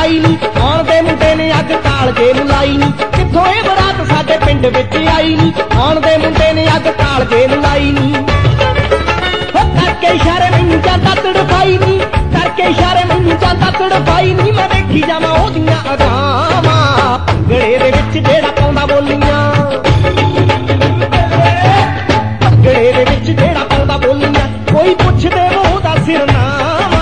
आई नी आउण दे मुंडे ने अग कालजे नूं लाई नी कित्थों इह बरात साडे पिंड विच आई नी आउण दे मुंडे ने अग कालजे नूं लाई नी हो करके इशारे मैनूं जांदा तड़फाई नी करके इशारे मैनूं जांदा तड़फाई नी मैं देखी जावां ओहदियां अदां